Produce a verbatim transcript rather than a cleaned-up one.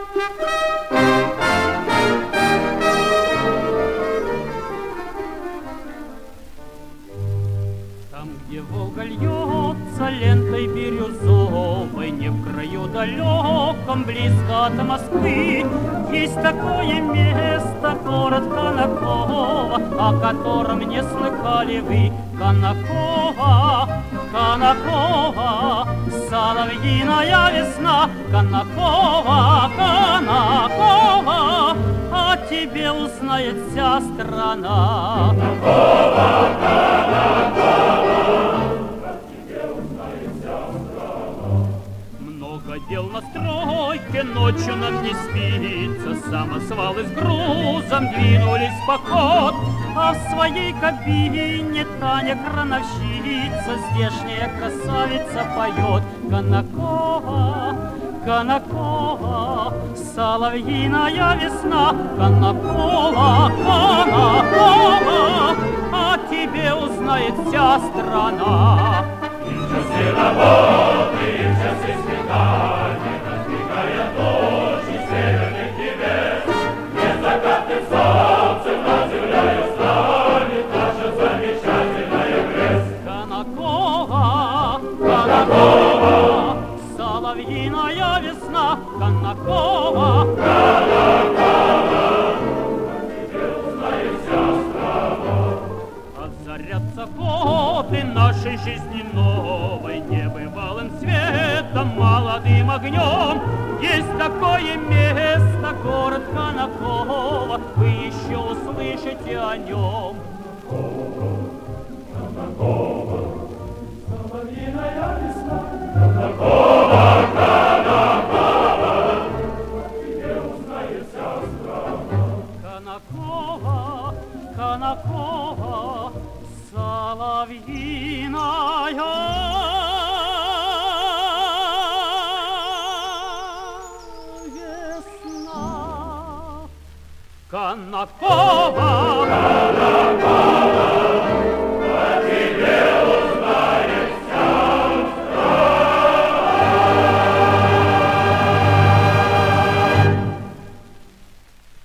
Там, где Волга льется лентой бирюзовой, не в краю далеком, близко от Москвы, есть такое место, город Конаково, о котором не слыхали вы. Конаково, Конаково, соловьиная весна. Конаково, Конаково, о тебе узнает вся страна. Конаково, Конаково, дел на стройке, ночью нам не спится, самосвалы с грузом двинулись в поход, а в своей кабине Таня крановщица, здешняя красавица, поет. Конаково, Конаково, соловьиная весна. Конаково, Конаково, о тебе узнает вся страна. И в часы работы, и в часы свидания, разбегая ночи северных небес, где закатным солнцем над землею станет наша замечательная Грязь. Конаково, Конаково, соловьиная весна. Конаково, Конаково, тебе узнает вся страна. озарятся годы нашей жизни новой небывалым светом, молодым огнем. Есть такое место, город Конаково, вы еще услышите о нем. Конаково, соловьиная весна. Конаково, Конаково, тебе узнает вся страна. Конаково, Конаково, соловьиная весна. Конаково, Конаково.